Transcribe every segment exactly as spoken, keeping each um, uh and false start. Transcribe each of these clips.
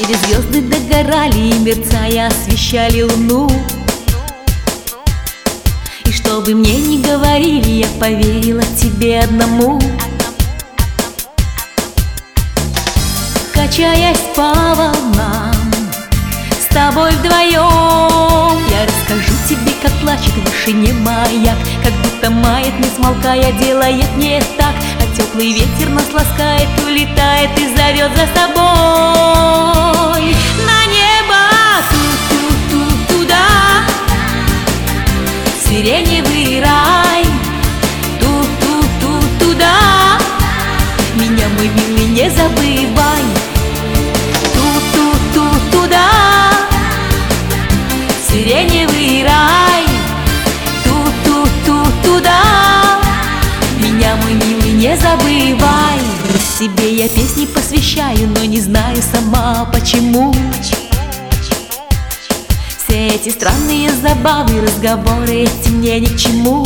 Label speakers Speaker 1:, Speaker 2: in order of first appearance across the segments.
Speaker 1: небе звезды догорали и, мерцая, освещали луну. И что бы мне ни говорили, я поверила тебе одному. Качаясь по волнам, с тобой вдвоем, я расскажу тебе, как плачет в вышине маяк, как будто мает, не смолкая, делает не так, а теплый ветер нас ласкает, улетает и зовет за собой на небо, ту-ту-ту-туда, сиреневый рай, ту-ту-ту-туда, меня, мой милый, не забывай. Ту-ту-ту-туда, сиреневый рай, ту-ту-ту-туда, меня, мой милый, не забывай. Себе я песни посвящаю, но не знаю сама почему. Все эти странные забавы, разговоры эти мне ни к чему.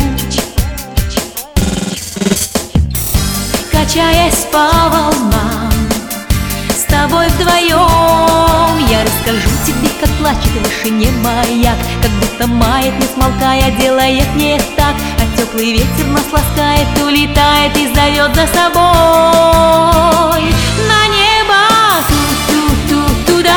Speaker 1: Качаясь по волнам, с тобой вдвоем, я расскажу тебе, как плачет в вышине маяк, как будто мает, не смолкая, делает не так, а теплый ветер нас ласкает, улетает и зовет за собой на небо, ту-ту-ту-туда,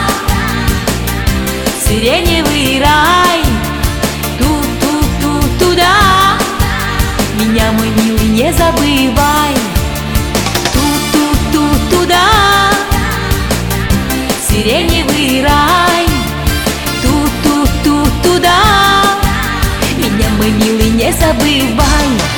Speaker 1: сиреневый рай, ту-ту-ту-туда, меня, мой милый, не забывай. Ту-ту-ту-туда, сиреневый рай, ту-ту-ту-туда, меня, мой милый, не забывай.